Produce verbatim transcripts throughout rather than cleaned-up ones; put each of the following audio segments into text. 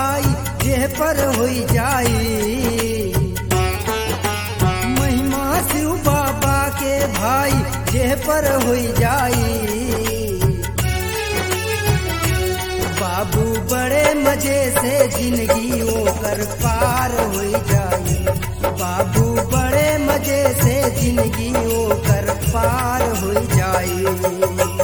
भाई जेह पर होई जाई। महिमा शिव बाबा के भाई जेह पर होई जाई। बाबू बड़े मजे से जिंदगी ओकर पार होई जाई। बाबू बड़े मजे से जिंदगी ओकर पार होई जाई।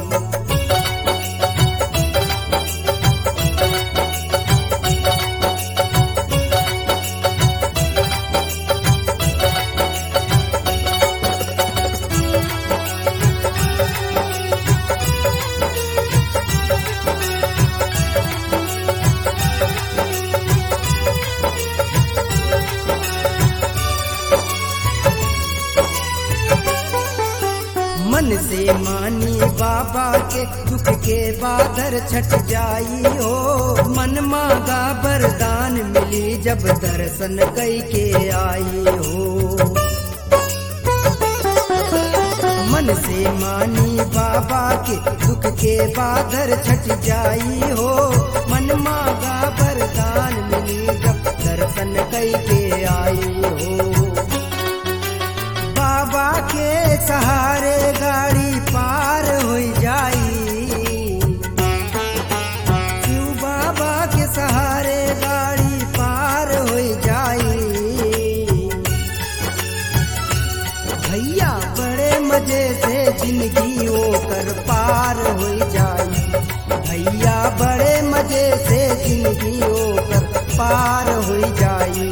मन से मानी बाबा के दुख के बादर छट जाई हो। मन मांगा वरदान मिली जब दर्शन कई के आई हो। मन से मानी बाबा के दुख के बादर छट जाई हो। मन मांगा वरदान मिली जब दर्शन कई के आई हो। बाबा के सहारे गाड़ी पार हो जाई। शिव बाबा के सहारे गाड़ी पार हो जाई। भैया बड़े मजे से जिंदगी ओकर पार हो जाई। भैया बड़े मजे से जिंदगी ओकर पार हो जाई।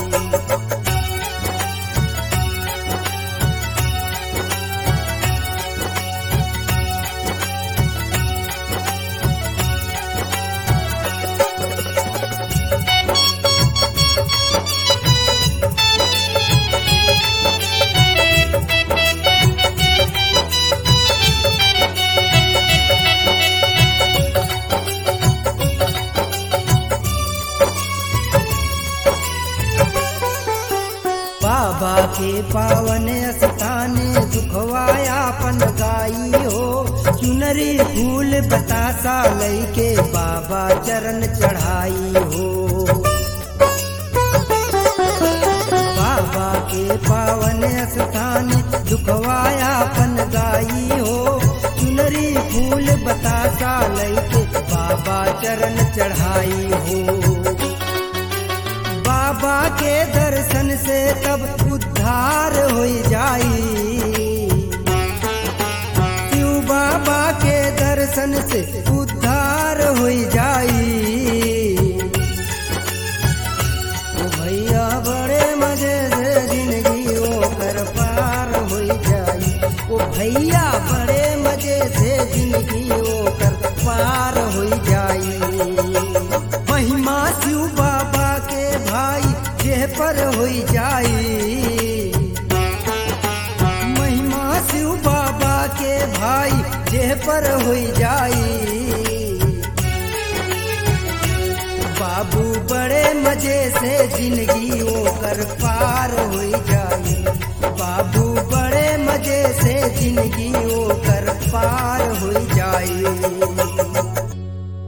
बाबा के पावन स्थाने दुखवायापन गाई हो। चुनरी फूल बतासा लई के बाबा चरण चढ़ाई हो। बाबा के पावन स्थाने दुखवायापन गाई हो। चुनरी फूल बतासा लई के बाबा चरण चढ़ाई हो। बाबा के दर्शन से तब उद्धार हो जाई। शिव बाबा के दर्शन से उद्धार हो जाई। ओ भैया बड़े मजे से जिंदगी ओकर पार हो जाई। ओ भैया बड़े मजे से जिंदगी ओकर पार हो जाई। महिमा शिव बाबा के भाई जेह पर होई जाई। महिमा शिव बाबा के भाई जेह पर होई जाई। बाबू बड़े मजे से जिंदगी ओकर पार होई जाई।